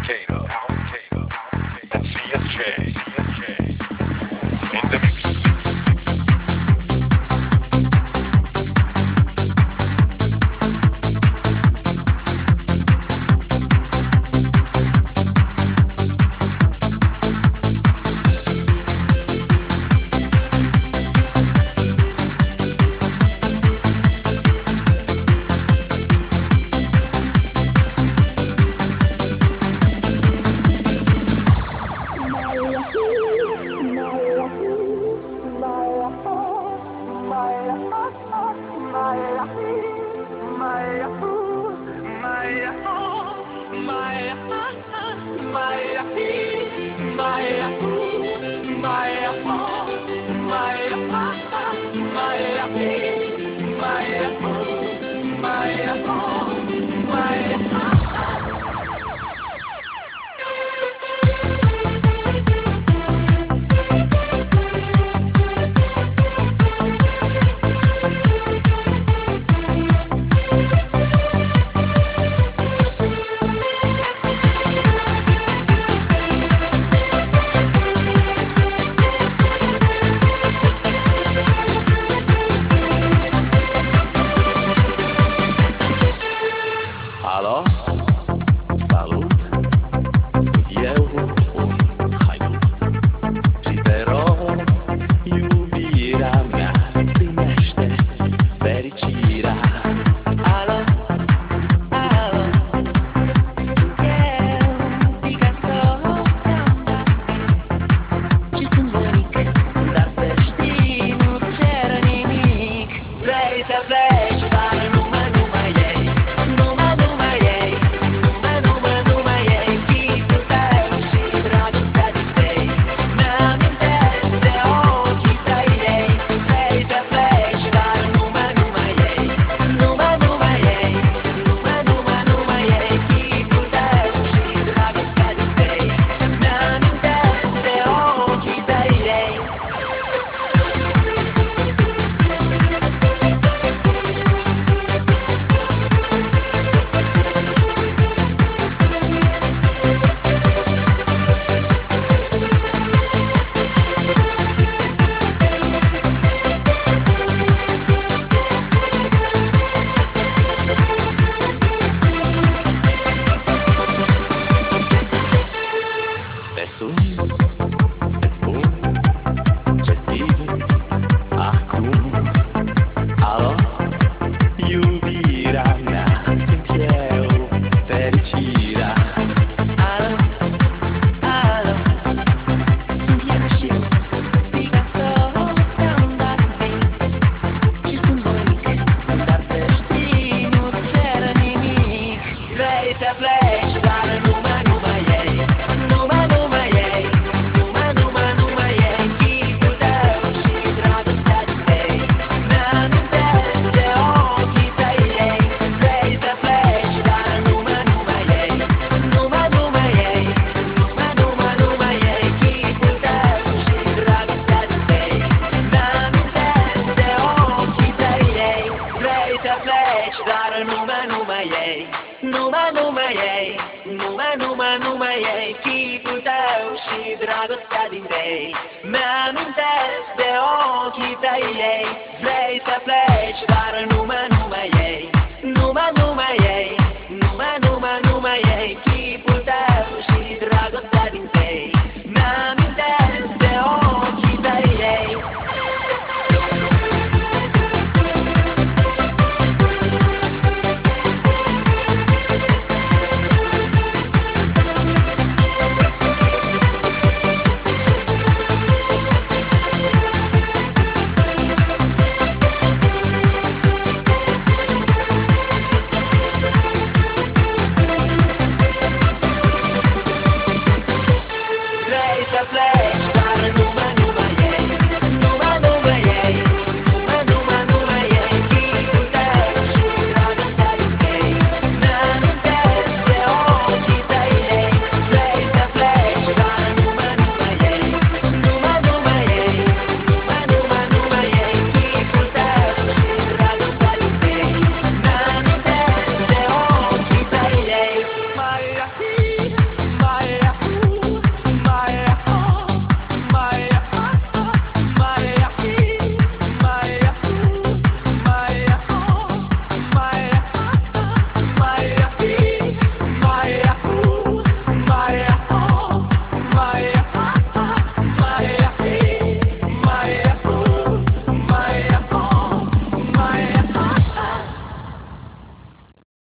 and CSJ in the mix. Alo, salut, eu un haidut și te rog, iubirea mea, primește fericirea. Alo, alo, sunt eu, Picasso, și sunt voinic, dar să știi, nu-ți cer nimic. Vrei să pleci, dar numai ei. Te sun, te spun ce simt acum. Alo, iubirea mea, sunt eu, fericirea. Alo, alo, sunt iarăși eu, Picasso, te-am dat beat și sunt voinic, dar să știi, nu-ți cer nimic. Vrei să pleci, dar numai ei. Dar numai ei, chipul tău și dragostea din tei. Mi-amintesc de ochii tăi ei. Vrei să pleci, dar numai